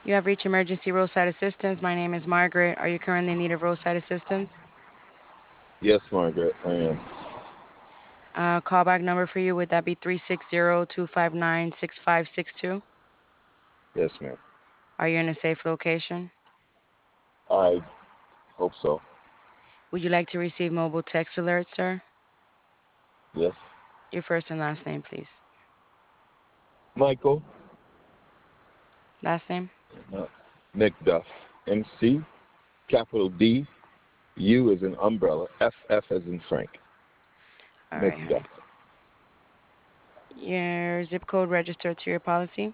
You have reached emergency roadside assistance. My name is Margaret. Are you currently in need of roadside assistance? Yes, Margaret, I am. Callback number for you, would that be 360-259-6562? Yes, ma'am. Are you in a safe location? I hope so. Would you like to receive mobile text alerts, sir? Yes. Your first and last name, please. Michael Last name? uh, McDuff. MC, capital D, U as in umbrella, FF as in Frank. All right, honey. McDuff. Your zip code registered to your policy?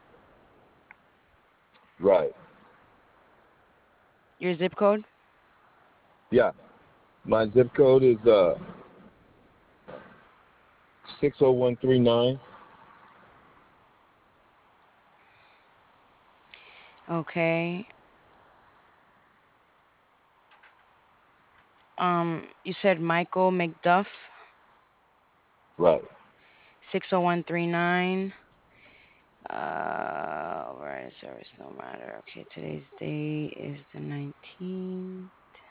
Right. Your zip code? Yeah. My zip code is 60139. Okay. You said Michael McDuff, Right. 60139. Alright, service no matter. Okay, today's date is the 19th,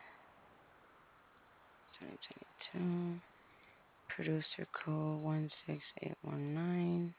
2022. Producer code 16819.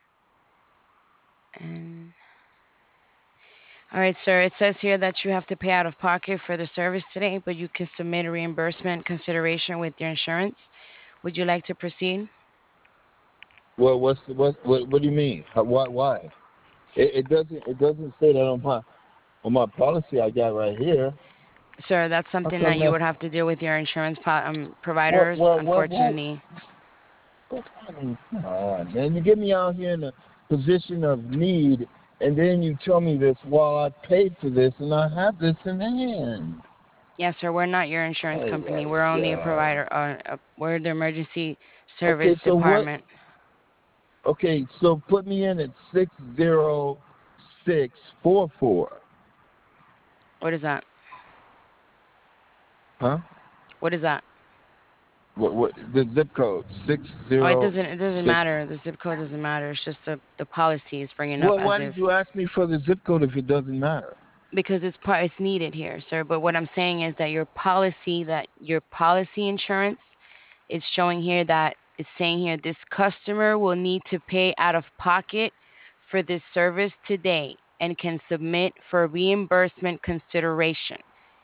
And all right, sir. It says here that you have to pay out of pocket for the service today, but you can submit a reimbursement consideration with your insurance. Would you like to proceed? Well, what do you mean? Why? It doesn't say that on my policy I got right here. Sir, that's How something that come you would that's have to deal with your insurance what providers, what what what? unfortunately. I mean, come on, man. You get me out here in a position of need, and then you tell me this while I paid for this and I have this in hand. Yes, sir. We're not your insurance Oh company. my We're only a God. provider. We're the emergency Okay, service so what? department. Okay, so put me in at 60644. What is that? Huh? What is that? What the zip code? Six Oh, it zero doesn't. It doesn't six. matter. The zip code doesn't matter. It's just the policy is bringing up Well, as why did if you ask me for the zip code if it doesn't matter? because it's needed here, sir. But what I'm saying is that your policy insurance is showing here that it's saying here this customer will need to pay out of pocket for this service today and can submit for reimbursement consideration.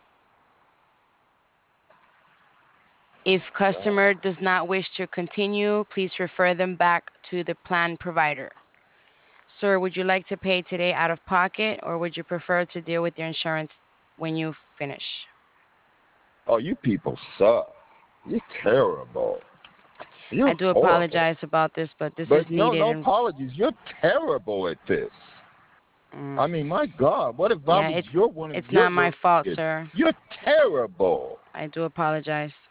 If customer does not wish to continue, please refer them back to the plan provider. Sir, would you like to pay today out of pocket or would you prefer to deal with your insurance when you finish? Oh, you people suck. You're terrible. I You're do horrible. apologize about this, but this is But no, needed no and apologies. You're terrible at this. mm, I mean, my God, what if I yeah, was one of it's your not my fault, workers? sir. You're terrible. I do apologize.